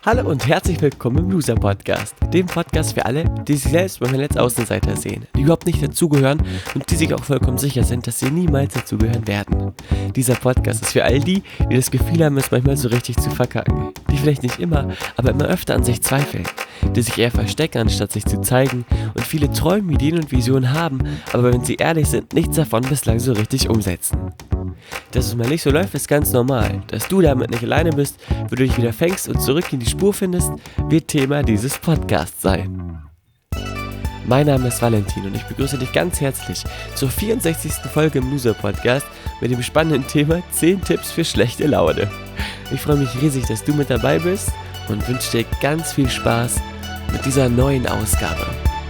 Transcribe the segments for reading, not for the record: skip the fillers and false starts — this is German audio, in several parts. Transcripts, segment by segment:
Hallo und herzlich willkommen im Loser Podcast, dem Podcast für alle, die sich selbst manchmal als Außenseiter sehen, die überhaupt nicht dazugehören und die sich auch vollkommen sicher sind, dass sie niemals dazugehören werden. Dieser Podcast ist für all die das Gefühl haben, es manchmal so richtig zu verkacken, die vielleicht nicht immer, aber immer öfter an sich zweifeln, die sich eher verstecken, anstatt sich zu zeigen und viele Träume, Ideen und Visionen haben, aber wenn sie ehrlich sind, nichts davon bislang so richtig umsetzen. Dass es mal nicht so läuft, ist ganz normal. Dass du damit nicht alleine bist, wo du dich wieder fängst und zurück in die Spur findest, wird Thema dieses Podcasts sein. Mein Name ist Valentin und ich begrüße dich ganz herzlich zur 64. Folge im Loser Podcast mit dem spannenden Thema 10 Tipps für schlechte Laune. Ich freue mich riesig, dass du mit dabei bist und wünsche dir ganz viel Spaß mit dieser neuen Ausgabe.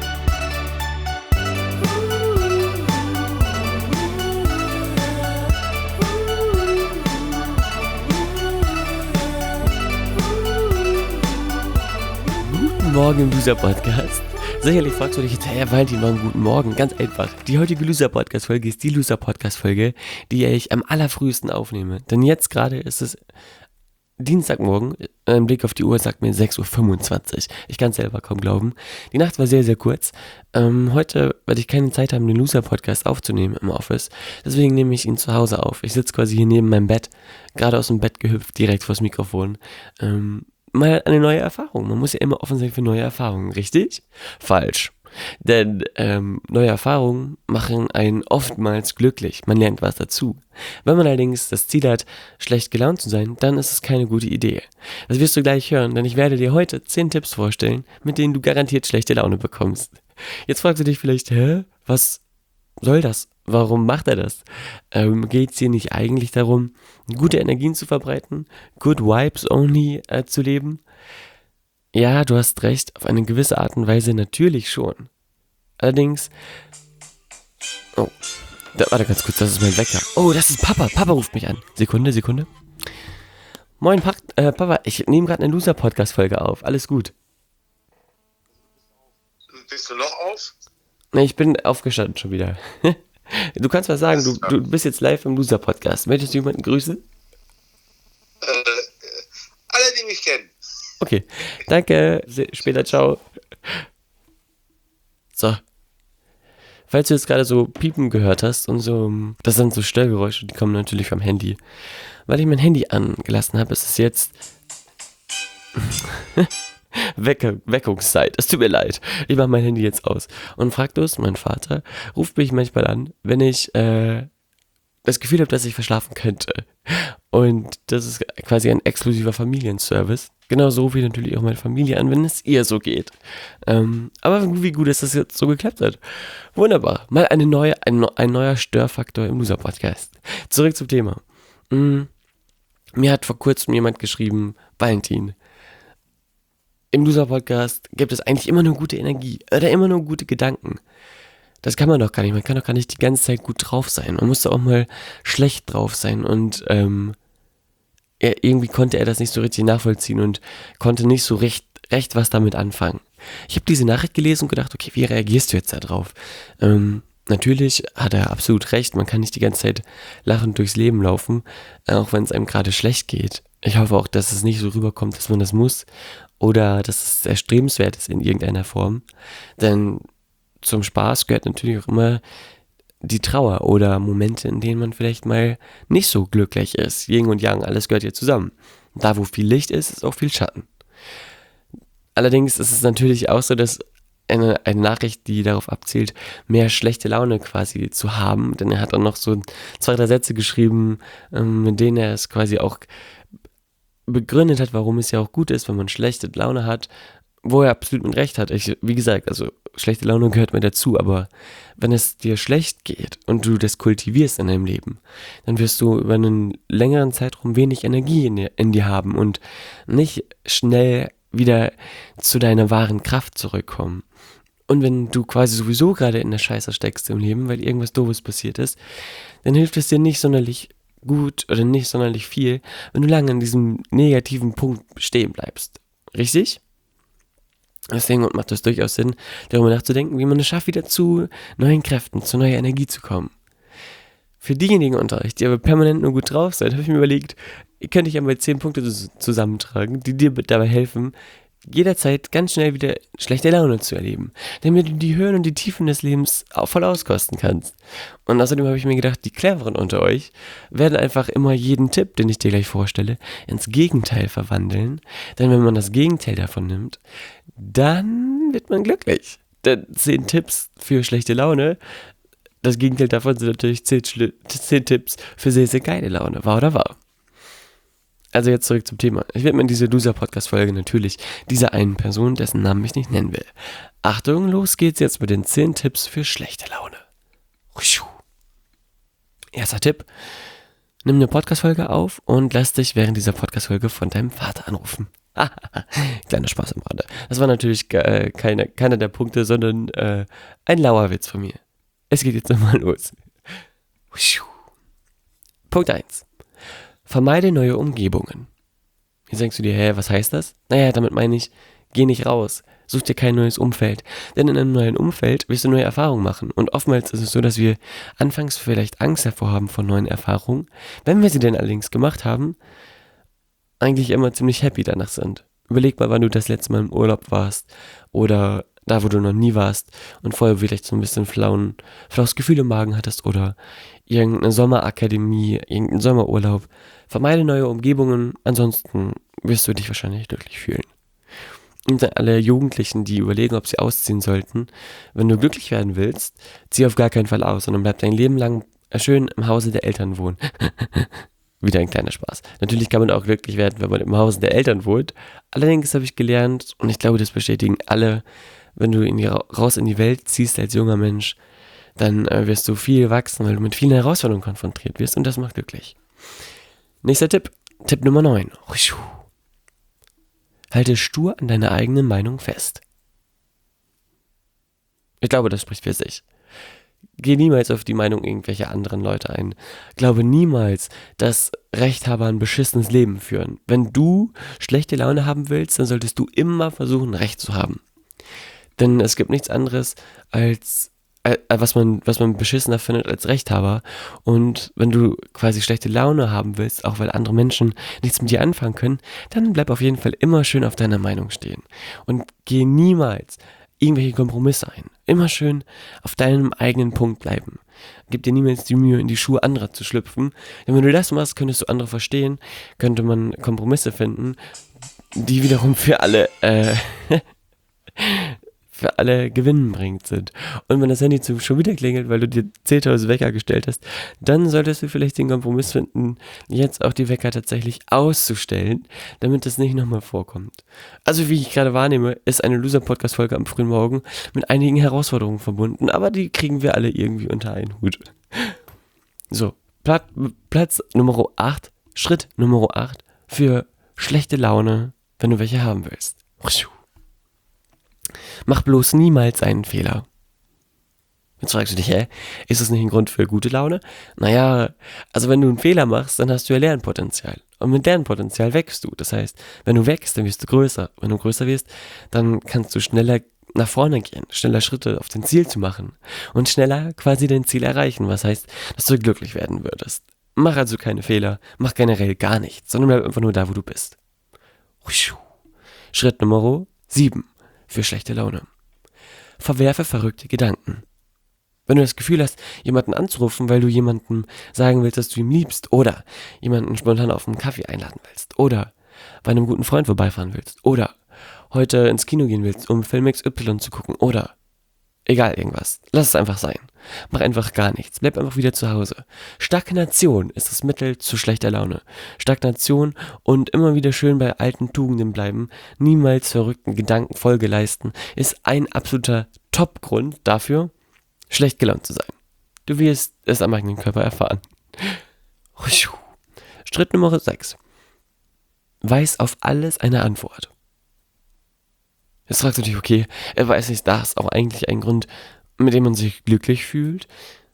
Guten Morgen im Loser Podcast. Sicherlich fragst du dich jetzt, hey Valentin, warum guten Morgen? Ganz einfach. Die heutige Loser Podcast Folge ist die Loser Podcast Folge, die ich am allerfrühesten aufnehme. Denn jetzt gerade ist es Dienstagmorgen, ein Blick auf die Uhr sagt mir 6:25 Uhr. Ich kann es selber kaum glauben. Die Nacht war sehr, sehr kurz. Heute werde ich keine Zeit haben, den Loser-Podcast aufzunehmen im Office. Deswegen nehme ich ihn zu Hause auf. Ich sitze quasi hier neben meinem Bett, gerade aus dem Bett gehüpft, direkt vors Mikrofon. Mal eine neue Erfahrung. Man muss ja immer offen sein für neue Erfahrungen, richtig? Falsch. Denn neue Erfahrungen machen einen oftmals glücklich. Man lernt was dazu. Wenn man allerdings das Ziel hat, schlecht gelaunt zu sein, dann ist es keine gute Idee. Das wirst du gleich hören, denn ich werde dir heute 10 Tipps vorstellen, mit denen du garantiert schlechte Laune bekommst. Jetzt fragst du dich vielleicht, was soll das? Warum macht er das? Geht es hier nicht eigentlich darum, gute Energien zu verbreiten, good vibes only zu leben? Ja, du hast recht, auf eine gewisse Art und Weise natürlich schon. Allerdings... Oh, warte ganz kurz, das ist mein Wecker. Oh, das ist Papa. Papa ruft mich an. Sekunde. Moin, Papa, ich nehme gerade eine Loser-Podcast-Folge auf. Alles gut. Bist du noch auf? Ne, ich bin aufgestanden schon wieder. Du kannst was sagen, du bist jetzt live im Loser-Podcast. Möchtest du jemanden grüßen? Alle, die mich kennen. Okay, danke, später, ciao. So. Falls du jetzt gerade so Piepen gehört hast und so, das sind so Störgeräusche, die kommen natürlich vom Handy. Weil ich mein Handy angelassen habe, ist es jetzt Weckungszeit. Es tut mir leid. Ich mache mein Handy jetzt aus. Und Fraktus, mein Vater, ruft mich manchmal an, wenn ich das Gefühl habe, dass ich verschlafen könnte. Und das ist quasi ein exklusiver Familienservice. Genauso rufe ich natürlich auch meine Familie an, wenn es ihr so geht. Aber wie gut, dass das jetzt so geklappt hat. Wunderbar. Mal ein neuer Störfaktor im Loser-Podcast. Zurück zum Thema. Mir hat vor kurzem jemand geschrieben, Valentin, im Loser-Podcast gibt es eigentlich immer nur gute Energie oder immer nur gute Gedanken. Das kann man doch gar nicht. Man kann doch gar nicht die ganze Zeit gut drauf sein. Man muss doch auch mal schlecht drauf sein. Und irgendwie konnte er das nicht so richtig nachvollziehen und konnte nicht so recht was damit anfangen. Ich habe diese Nachricht gelesen und gedacht, okay, wie reagierst du jetzt da drauf? Natürlich hat er absolut recht. Man kann nicht die ganze Zeit lachend durchs Leben laufen, auch wenn es einem gerade schlecht geht. Ich hoffe auch, dass es nicht so rüberkommt, dass man das muss oder dass es erstrebenswert ist in irgendeiner Form. Denn zum Spaß gehört natürlich auch immer die Trauer oder Momente, in denen man vielleicht mal nicht so glücklich ist. Yin und Yang, alles gehört ja zusammen. Da, wo viel Licht ist, ist auch viel Schatten. Allerdings ist es natürlich auch so, dass eine Nachricht, die darauf abzielt, mehr schlechte Laune quasi zu haben. Denn er hat auch noch so 2, 3 Sätze geschrieben, mit denen er es quasi auch begründet hat, warum es ja auch gut ist, wenn man schlechte Laune hat, wo er absolut mit Recht hat. Wie gesagt, also schlechte Laune gehört mir dazu, aber wenn es dir schlecht geht und du das kultivierst in deinem Leben, dann wirst du über einen längeren Zeitraum wenig Energie in dir haben und nicht schnell wieder zu deiner wahren Kraft zurückkommen. Und wenn du quasi sowieso gerade in der Scheiße steckst im Leben, weil irgendwas Doofes passiert ist, dann hilft es dir nicht sonderlich gut oder nicht sonderlich viel, wenn du lange an diesem negativen Punkt stehen bleibst. Richtig? Deswegen macht es durchaus Sinn, darüber nachzudenken, wie man es schafft, wieder zu neuen Kräften, zu neuer Energie zu kommen. Für diejenigen unter euch, die aber permanent nur gut drauf sind, habe ich mir überlegt, könnte ich einmal 10 Punkte zusammentragen, die dir dabei helfen, jederzeit ganz schnell wieder schlechte Laune zu erleben, damit du die Höhen und die Tiefen des Lebens auch voll auskosten kannst. Und außerdem habe ich mir gedacht, die Cleveren unter euch werden einfach immer jeden Tipp, den ich dir gleich vorstelle, ins Gegenteil verwandeln. Denn wenn man das Gegenteil davon nimmt, dann wird man glücklich. Denn 10 Tipps für schlechte Laune, das Gegenteil davon sind natürlich 10 Tipps für sehr, sehr geile Laune. Wahr oder wahr? Also jetzt zurück zum Thema. Ich widme in dieser Loser-Podcast-Folge natürlich dieser einen Person, dessen Namen ich nicht nennen will. Achtung, los geht's jetzt mit den 10 Tipps für schlechte Laune. Erster Tipp. Nimm eine Podcast-Folge auf und lass dich während dieser Podcast-Folge von deinem Vater anrufen. Kleiner Spaß am Rande. Das war natürlich keiner der Punkte, sondern ein lauer Witz von mir. Es geht jetzt nochmal los. Punkt 1. Vermeide neue Umgebungen. Jetzt denkst du dir, was heißt das? Naja, damit meine ich, geh nicht raus. Such dir kein neues Umfeld. Denn in einem neuen Umfeld wirst du neue Erfahrungen machen. Und oftmals ist es so, dass wir anfangs vielleicht Angst davor haben vor neuen Erfahrungen. Wenn wir sie denn allerdings gemacht haben, eigentlich immer ziemlich happy danach sind. Überleg mal, wann du das letzte Mal im Urlaub warst oder da, wo du noch nie warst und vorher vielleicht so ein bisschen flaues Gefühl im Magen hattest oder irgendeine Sommerakademie, irgendeinen Sommerurlaub. Vermeide neue Umgebungen, ansonsten wirst du dich wahrscheinlich glücklich fühlen. Und alle Jugendlichen, die überlegen, ob sie ausziehen sollten, wenn du glücklich werden willst, zieh auf gar keinen Fall aus, sondern bleib dein Leben lang schön im Hause der Eltern wohnen. Wieder ein kleiner Spaß. Natürlich kann man auch glücklich werden, wenn man im Hause der Eltern wohnt. Allerdings habe ich gelernt, und ich glaube, das bestätigen alle, wenn du raus in die Welt ziehst als junger Mensch, dann wirst du viel wachsen, weil du mit vielen Herausforderungen konfrontiert wirst und das macht glücklich. Nächster Tipp, Tipp Nummer 9. Halte stur an deiner eigenen Meinung fest. Ich glaube, das spricht für sich. Geh niemals auf die Meinung irgendwelcher anderen Leute ein. Glaube niemals, dass Rechthaber ein beschissenes Leben führen. Wenn du schlechte Laune haben willst, dann solltest du immer versuchen, Recht zu haben. Denn es gibt nichts anderes als was man beschissener findet als Rechthaber. Und wenn du quasi schlechte Laune haben willst, auch weil andere Menschen nichts mit dir anfangen können, dann bleib auf jeden Fall immer schön auf deiner Meinung stehen. Und geh niemals irgendwelche Kompromisse ein. Immer schön auf deinem eigenen Punkt bleiben. Gib dir niemals die Mühe, in die Schuhe anderer zu schlüpfen. Denn wenn du das machst, könntest du andere verstehen, könnte man Kompromisse finden, die wiederum für alle gewinnbringend sind. Und wenn das Handy schon wieder klingelt, weil du dir 10.000 Wecker gestellt hast, dann solltest du vielleicht den Kompromiss finden, jetzt auch die Wecker tatsächlich auszustellen, damit das nicht nochmal vorkommt. Also wie ich gerade wahrnehme, ist eine Loser-Podcast-Folge am frühen Morgen mit einigen Herausforderungen verbunden, aber die kriegen wir alle irgendwie unter einen Hut. So, Platz Nummer 8, Schritt Nummer 8 für schlechte Laune, wenn du welche haben willst. Mach bloß niemals einen Fehler. Jetzt fragst du dich, ist das nicht ein Grund für gute Laune? Naja, also wenn du einen Fehler machst, dann hast du ja Lernpotenzial. Und mit Lernpotenzial wächst du. Das heißt, wenn du wächst, dann wirst du größer. Wenn du größer wirst, dann kannst du schneller nach vorne gehen, schneller Schritte auf dein Ziel zu machen und schneller quasi dein Ziel erreichen. Was heißt, dass du glücklich werden würdest. Mach also keine Fehler, mach generell gar nichts, sondern bleib einfach nur da, wo du bist. Schritt Nummer 7. Für schlechte Laune. Verwerfe verrückte Gedanken. Wenn du das Gefühl hast, jemanden anzurufen, weil du jemandem sagen willst, dass du ihn liebst, oder jemanden spontan auf einen Kaffee einladen willst, oder bei einem guten Freund vorbeifahren willst, oder heute ins Kino gehen willst, um Film XY zu gucken, oder egal irgendwas, lass es einfach sein. Mach einfach gar nichts, bleib einfach wieder zu Hause. Stagnation ist das Mittel zu schlechter Laune. Stagnation und immer wieder schön bei alten Tugenden bleiben, niemals verrückten Gedanken Folge leisten, ist ein absoluter Top-Grund dafür, schlecht gelaunt zu sein. Du wirst es am eigenen Körper erfahren. Schritt Nummer 6. Weiß auf alles eine Antwort. Jetzt fragst du dich, okay, weiß nicht das auch eigentlich ein Grund, mit dem man sich glücklich fühlt?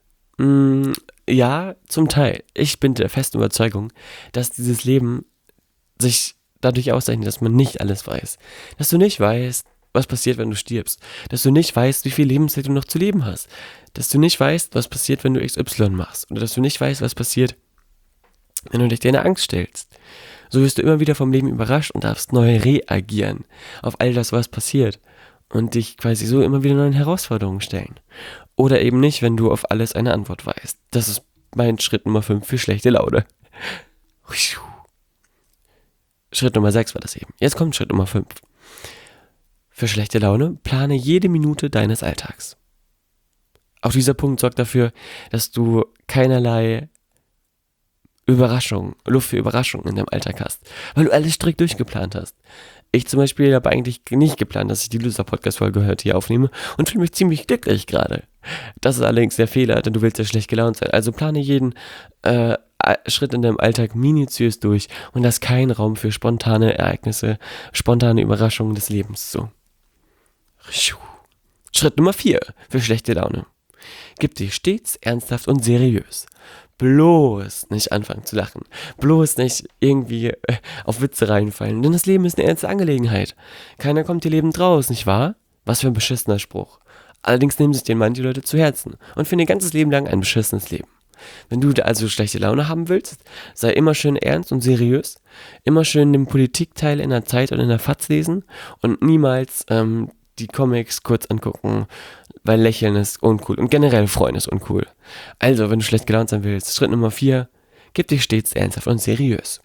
Ja, zum Teil. Ich bin der festen Überzeugung, dass dieses Leben sich dadurch auszeichnet, dass man nicht alles weiß. Dass du nicht weißt, was passiert, wenn du stirbst. Dass du nicht weißt, wie viel Lebenszeit du noch zu leben hast. Dass du nicht weißt, was passiert, wenn du XY machst. Oder dass du nicht weißt, was passiert, wenn du dich deiner Angst stellst. So wirst du immer wieder vom Leben überrascht und darfst neu reagieren auf all das, was passiert. Und dich quasi so immer wieder neuen Herausforderungen stellen. Oder eben nicht, wenn du auf alles eine Antwort weißt. Das ist mein Schritt Nummer 5 für schlechte Laune. Schritt Nummer 6 war das eben. Jetzt kommt Schritt Nummer 5. Für schlechte Laune, plane jede Minute deines Alltags. Auch dieser Punkt sorgt dafür, dass du keinerlei Luft für Überraschungen in deinem Alltag hast, weil du alles strikt durchgeplant hast. Ich zum Beispiel habe eigentlich nicht geplant, dass ich die Loser-Podcast-Folge heute hier aufnehme und fühle mich ziemlich glücklich gerade. Das ist allerdings der Fehler, denn du willst ja schlecht gelaunt sein. Also plane jeden Schritt in deinem Alltag minutiös durch und lass keinen Raum für spontane Ereignisse, spontane Überraschungen des Lebens zu. Schritt Nummer 4 für schlechte Laune. Gib dich stets ernsthaft und seriös. Bloß nicht anfangen zu lachen. Bloß nicht irgendwie auf Witze reinfallen. Denn das Leben ist eine ernste Angelegenheit. Keiner kommt hier lebend raus, nicht wahr? Was für ein beschissener Spruch. Allerdings nehmen sich den manche Leute zu Herzen und führen ihr ganzes Leben lang ein beschissenes Leben. Wenn du also schlechte Laune haben willst, sei immer schön ernst und seriös. Immer schön den Politikteil in der Zeit und in der FAZ lesen und niemals die Comics kurz angucken, weil Lächeln ist uncool und generell Freuen ist uncool. Also, wenn du schlecht gelaunt sein willst, Schritt Nummer 4, gib dich stets ernsthaft und seriös.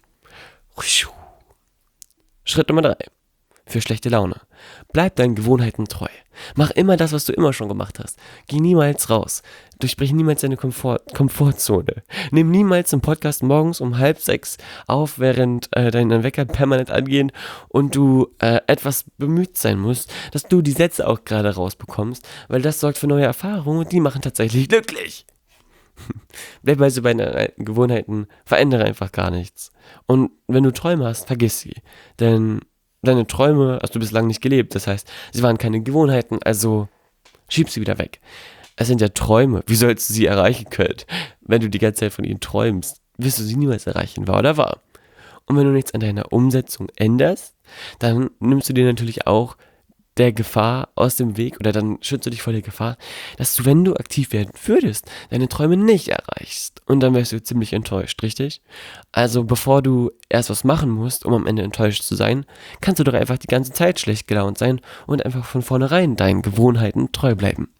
Schritt Nummer 3, für schlechte Laune. Bleib deinen Gewohnheiten treu. Mach immer das, was du immer schon gemacht hast. Geh niemals raus. Durchbrich niemals deine Komfortzone. Nimm niemals einen Podcast morgens um 5:30 auf, während deine Wecker permanent angehen und du etwas bemüht sein musst, dass du die Sätze auch gerade rausbekommst, weil das sorgt für neue Erfahrungen und die machen tatsächlich glücklich. Bleib also bei deinen alten Gewohnheiten, verändere einfach gar nichts. Und wenn du Träume hast, vergiss sie. Denn deine Träume hast du bislang nicht gelebt, das heißt, sie waren keine Gewohnheiten, also schieb sie wieder weg. Es sind ja Träume, wie sollst du sie erreichen können? Wenn du die ganze Zeit von ihnen träumst, wirst du sie niemals erreichen, wahr oder wahr? Und wenn du nichts an deiner Umsetzung änderst, dann nimmst du dir natürlich auch der Gefahr aus dem Weg oder dann schützt du dich vor der Gefahr, dass du, wenn du aktiv werden würdest, deine Träume nicht erreichst. Und dann wärst du ziemlich enttäuscht, richtig? Also bevor du erst was machen musst, um am Ende enttäuscht zu sein, kannst du doch einfach die ganze Zeit schlecht gelaunt sein und einfach von vornherein deinen Gewohnheiten treu bleiben.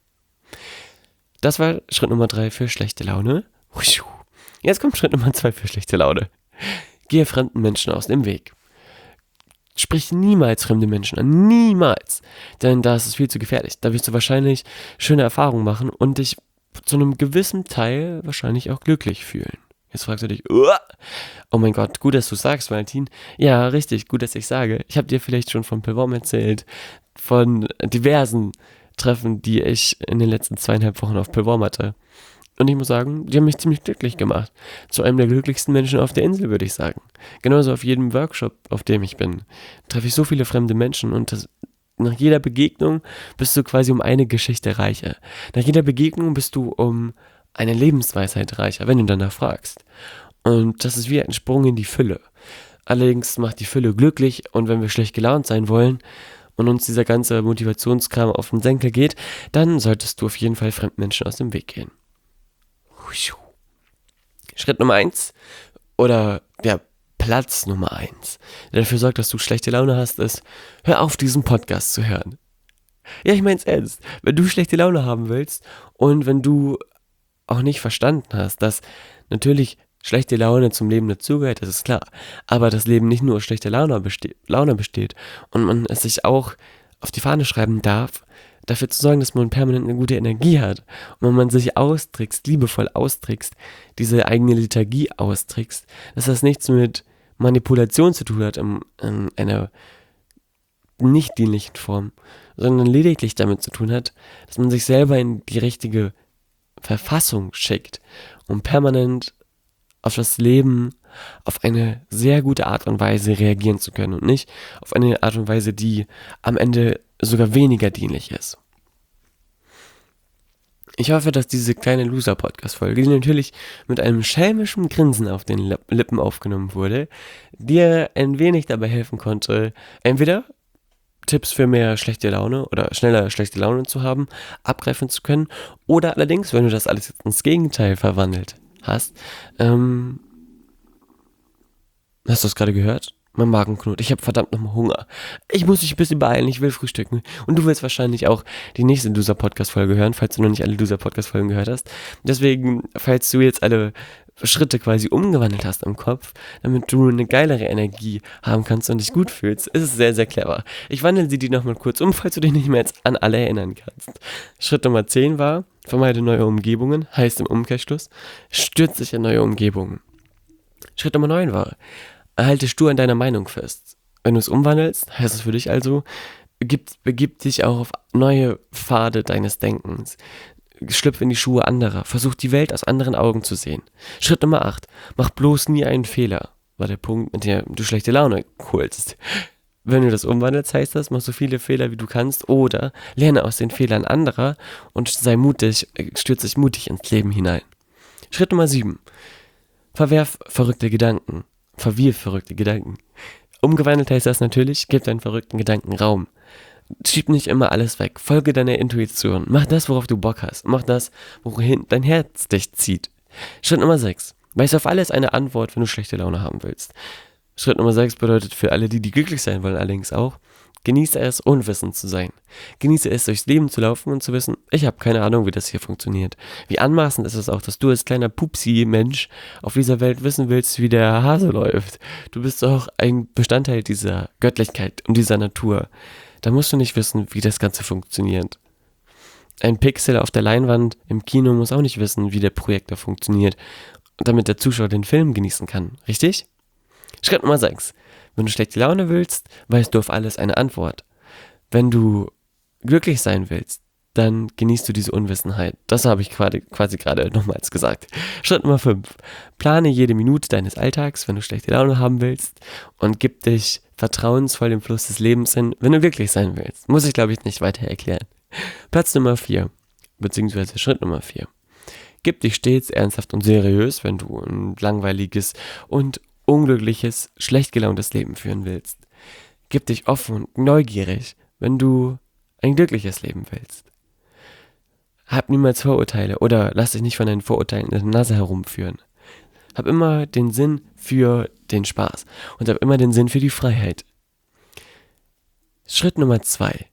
Das war Schritt Nummer 3 für schlechte Laune. Jetzt kommt Schritt Nummer 2 für schlechte Laune. Gehe fremden Menschen aus dem Weg. Sprich niemals fremde Menschen an, niemals, denn da ist es viel zu gefährlich. Da wirst du wahrscheinlich schöne Erfahrungen machen und dich zu einem gewissen Teil wahrscheinlich auch glücklich fühlen. Jetzt fragst du dich, oh mein Gott, gut, dass du sagst, Valentin. Ja, richtig, gut, dass ich sage. Ich habe dir vielleicht schon von Pilvorm erzählt, von diversen Treffen, die ich in den letzten 2,5 Wochen auf Pilvorm hatte. Und ich muss sagen, die haben mich ziemlich glücklich gemacht. Zu einem der glücklichsten Menschen auf der Insel, würde ich sagen. Genauso auf jedem Workshop, auf dem ich bin, treffe ich so viele fremde Menschen und nach jeder Begegnung bist du quasi um eine Geschichte reicher. Nach jeder Begegnung bist du um eine Lebensweisheit reicher, wenn du danach fragst. Und das ist wie ein Sprung in die Fülle. Allerdings macht die Fülle glücklich und wenn wir schlecht gelaunt sein wollen und uns dieser ganze Motivationskram auf den Senkel geht, dann solltest du auf jeden Fall fremden Menschen aus dem Weg gehen. Schritt Nummer 1 oder ja, Platz Nummer 1, der dafür sorgt, dass du schlechte Laune hast, ist, hör auf, diesen Podcast zu hören. Ja, ich mein's ernst. Wenn du schlechte Laune haben willst und wenn du auch nicht verstanden hast, dass natürlich schlechte Laune zum Leben dazugehört, das ist klar, aber das Leben nicht nur aus schlechter Laune besteht und man es sich auch auf die Fahne schreiben darf, dafür zu sorgen, dass man permanent eine gute Energie hat. Und wenn man sich austrickst, liebevoll austrickst, diese eigene Lethargie austrickst, dass das nichts mit Manipulation zu tun hat in einer nicht dienlichen Form, sondern lediglich damit zu tun hat, dass man sich selber in die richtige Verfassung schickt, um permanent auf das Leben auf eine sehr gute Art und Weise reagieren zu können und nicht auf eine Art und Weise, die am Ende sogar weniger dienlich ist. Ich hoffe, dass diese kleine Loser-Podcast-Folge, die natürlich mit einem schelmischen Grinsen auf den Lippen aufgenommen wurde, dir ein wenig dabei helfen konnte, entweder Tipps für mehr schlechte Laune oder schneller schlechte Laune zu haben, abgreifen zu können. Oder allerdings, wenn du das alles jetzt ins Gegenteil verwandelt hast, hast du es gerade gehört? Mein Magen knurrt. Ich habe verdammt nochmal Hunger. Ich muss mich ein bisschen beeilen. Ich will frühstücken. Und du willst wahrscheinlich auch die nächste Loser-Podcast-Folge hören, falls du noch nicht alle Loser-Podcast-Folgen gehört hast. Deswegen, falls du jetzt alle Schritte quasi umgewandelt hast im Kopf, damit du eine geilere Energie haben kannst und dich gut fühlst, ist es sehr, sehr clever. Ich wandle sie dir nochmal kurz um, falls du dich nicht mehr jetzt an alle erinnern kannst. Schritt Nummer 10 war, vermeide neue Umgebungen, heißt im Umkehrschluss, stürz dich in neue Umgebungen. Schritt Nummer 9 war, halte stur an deiner Meinung fest. Wenn du es umwandelst, heißt es für dich also, begib dich auch auf neue Pfade deines Denkens. Schlüpf in die Schuhe anderer. Versuch die Welt aus anderen Augen zu sehen. Schritt Nummer 8. Mach bloß nie einen Fehler. War der Punkt, mit dem du schlechte Laune holst. Wenn du das umwandelst, heißt das, mach so viele Fehler wie du kannst oder lerne aus den Fehlern anderer und sei mutig, stürz dich mutig ins Leben hinein. Schritt Nummer 7. Verwirf verrückte Gedanken. Umgewandelt heißt das natürlich, gib deinen verrückten Gedanken Raum. Schieb nicht immer alles weg. Folge deiner Intuition. Mach das, worauf du Bock hast. Mach das, wohin dein Herz dich zieht. Schritt Nummer 6. Weiß auf alles eine Antwort, wenn du schlechte Laune haben willst. Schritt Nummer 6 bedeutet für alle, die glücklich sein wollen, allerdings auch, genieße es, unwissend zu sein. Genieße es, durchs Leben zu laufen und zu wissen, ich habe keine Ahnung, wie das hier funktioniert. Wie anmaßend ist es auch, dass du als kleiner Pupsi-Mensch auf dieser Welt wissen willst, wie der Hase läuft. Du bist doch ein Bestandteil dieser Göttlichkeit und dieser Natur. Da musst du nicht wissen, wie das Ganze funktioniert. Ein Pixel auf der Leinwand im Kino muss auch nicht wissen, wie der Projektor funktioniert, damit der Zuschauer den Film genießen kann. Richtig? Schritt Nummer 6. Wenn du schlechte Laune willst, weißt du auf alles eine Antwort. Wenn du glücklich sein willst, dann genießt du diese Unwissenheit. Das habe ich quasi gerade nochmals gesagt. Schritt Nummer 5. Plane jede Minute deines Alltags, wenn du schlechte Laune haben willst, und gib dich vertrauensvoll dem Fluss des Lebens hin, wenn du glücklich sein willst. Muss ich, glaube ich, nicht weiter erklären. Platz Nummer 4, beziehungsweise Schritt Nummer 4. Gib dich stets ernsthaft und seriös, wenn du ein langweiliges und unglückliches, schlecht gelauntes Leben führen willst. Gib dich offen und neugierig, wenn du ein glückliches Leben willst. Hab niemals Vorurteile oder lass dich nicht von deinen Vorurteilen in der Nase herumführen. Hab immer den Sinn für den Spaß und hab immer den Sinn für die Freiheit. Schritt Nummer 3.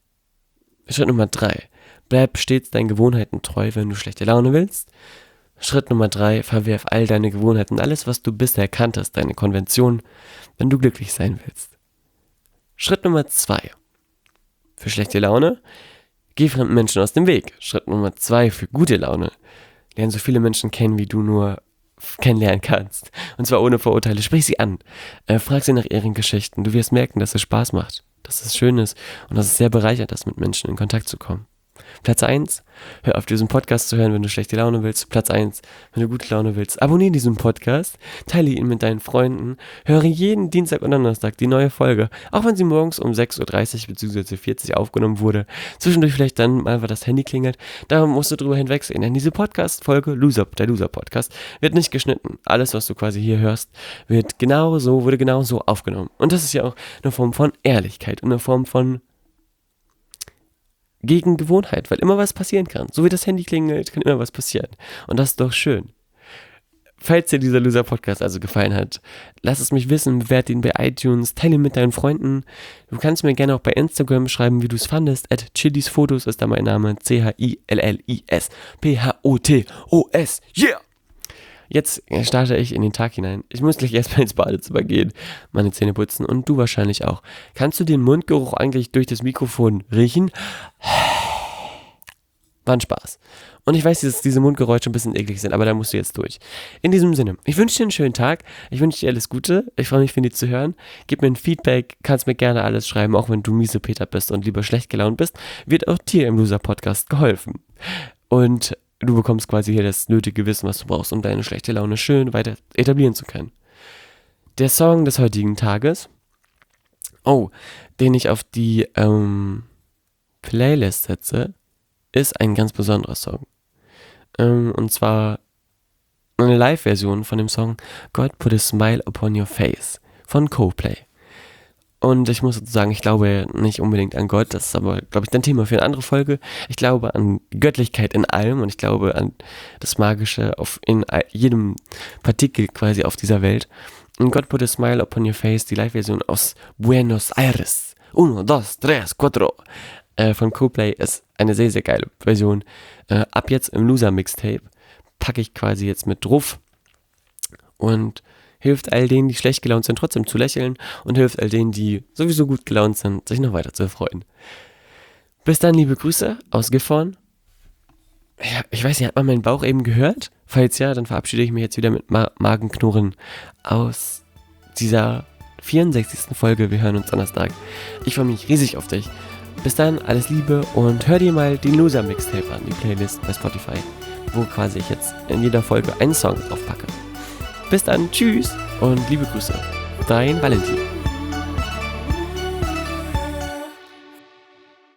Bleib stets deinen Gewohnheiten treu, wenn du schlechte Laune willst. Schritt Nummer 3. Verwerf all deine Gewohnheiten, alles, was du bisher kanntest, deine Konvention, wenn du glücklich sein willst. Schritt Nummer 2. Für schlechte Laune, geh fremden Menschen aus dem Weg. Schritt Nummer 2 für gute Laune. Lerne so viele Menschen kennen, wie du nur kennenlernen kannst. Und zwar ohne Vorurteile. Sprich sie an. Frag sie nach ihren Geschichten. Du wirst merken, dass es Spaß macht, dass es schön ist und dass es sehr bereichert ist, mit Menschen in Kontakt zu kommen. Platz 1, hör auf, diesen Podcast zu hören, wenn du schlechte Laune willst. Platz 1, wenn du gute Laune willst. Abonniere diesen Podcast, teile ihn mit deinen Freunden, höre jeden Dienstag und Donnerstag die neue Folge, auch wenn sie morgens um 6.30 Uhr bzw. 40 Uhr aufgenommen wurde. Zwischendurch vielleicht dann mal, weil das Handy klingelt. Da musst du drüber hinwegsehen, denn diese Podcast-Folge, der Loser-Podcast, wird nicht geschnitten. Alles, was du quasi hier hörst, wurde genauso aufgenommen. Und das ist ja auch eine Form von Ehrlichkeit und eine Form von gegen Gewohnheit, weil immer was passieren kann. So wie das Handy klingelt, kann immer was passieren. Und das ist doch schön. Falls dir dieser Loser-Podcast also gefallen hat, lass es mich wissen, bewerte ihn bei iTunes, teile ihn mit deinen Freunden. Du kannst mir gerne auch bei Instagram schreiben, wie du es fandest. @chilisfotos ist da mein Name. CHILLISPHOTOS. Yeah! Jetzt starte ich in den Tag hinein. Ich muss gleich erstmal ins Badezimmer gehen, meine Zähne putzen und du wahrscheinlich auch. Kannst du den Mundgeruch eigentlich durch das Mikrofon riechen? War ein Spaß. Und ich weiß, dass diese Mundgeräusche ein bisschen eklig sind, aber da musst du jetzt durch. In diesem Sinne, ich wünsche dir einen schönen Tag. Ich wünsche dir alles Gute. Ich freue mich, von dir zu hören. Gib mir ein Feedback, kannst mir gerne alles schreiben, auch wenn du miese Peter bist und lieber schlecht gelaunt bist, wird auch dir im Loser-Podcast geholfen. Und du bekommst quasi hier das nötige Wissen, was du brauchst, um deine schlechte Laune schön weiter etablieren zu können. Der Song des heutigen Tages, den ich auf die Playlist setze, ist ein ganz besonderer Song. Und zwar eine Live-Version von dem Song God Put a Smile Upon Your Face von Coldplay. Und ich muss sozusagen, ich glaube nicht unbedingt an Gott, das ist aber, glaube ich, ein Thema für eine andere Folge. Ich glaube an Göttlichkeit in allem und ich glaube an das Magische in jedem Partikel quasi auf dieser Welt. Und God Put a Smile Upon Your Face, die Live-Version aus Buenos Aires. 1, 2, 3, 4. Von Coldplay ist eine sehr, sehr geile Version. Ab jetzt im Loser-Mixtape packe ich quasi jetzt mit drauf und hilft all denen, die schlecht gelaunt sind, trotzdem zu lächeln und hilft all denen, die sowieso gut gelaunt sind, sich noch weiter zu erfreuen. Bis dann, liebe Grüße aus Gifhorn. Ja, ich weiß nicht, hat man meinen Bauch eben gehört? Falls ja, dann verabschiede ich mich jetzt wieder mit Magenknurren aus dieser 64. Folge. Wir hören uns Donnerstag. Ich freue mich riesig auf dich. Bis dann, alles Liebe und hör dir mal den Loser Mixtape an, die Playlist bei Spotify, wo quasi ich jetzt in jeder Folge einen Song draufpacke. Bis dann, tschüss und liebe Grüße. Dein Valentin.